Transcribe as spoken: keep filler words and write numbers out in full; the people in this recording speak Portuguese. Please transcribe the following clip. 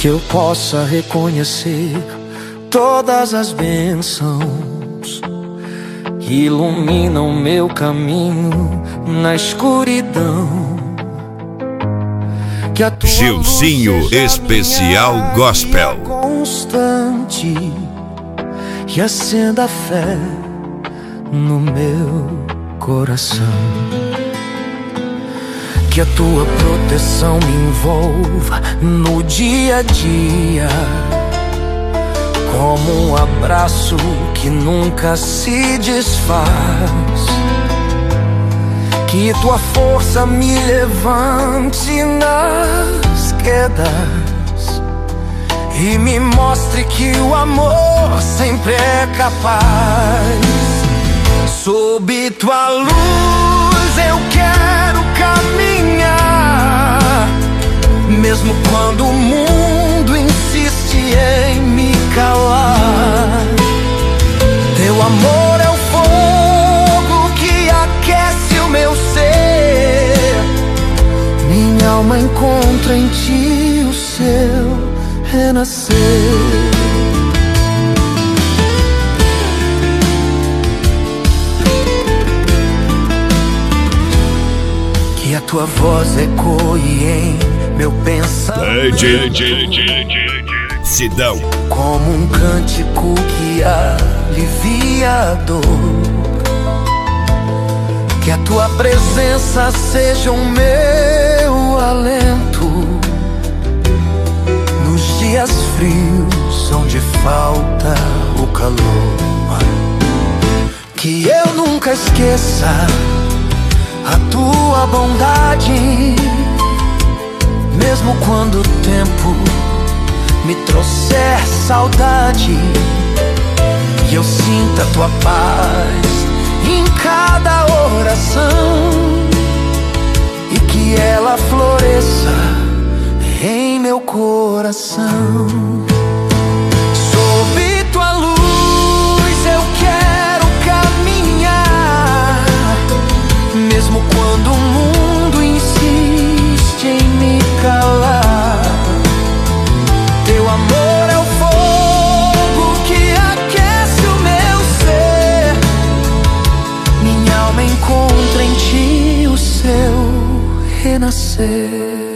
eu possa reconhecer todas as bênçãos que iluminam meu caminho na escuridão. Que a tua Gilzinho Especial Gospel constante e acenda a fé no meu coração. Que a tua proteção me envolva no dia a dia, como um abraço que nunca se desfaz. Que tua força me levante nas quedas e me mostre que o amor sempre é capaz. Sob tua luz eu quero caminhar, mesmo quando o mundo insiste em me calar. Teu amor é o fogo que aquece o meu ser, minha alma encontra em ti o seu renascer. Que a tua voz ecoe em meu pensamento, Sidão, como um cântico que alivia a dor. Que a tua presença seja o meu alento nos dias frios onde falta o calor. Que eu nunca esqueça a tua bondade, mesmo quando o tempo me trouxer saudade. Que eu sinta a tua paz em cada oração e que ela floresça em meu coração. Sob tua luz eu quero caminhar, mesmo quando o mundo insiste em me calar. Teu amor é o fogo que aquece o meu ser, minha alma encontra em ti o seu renascer.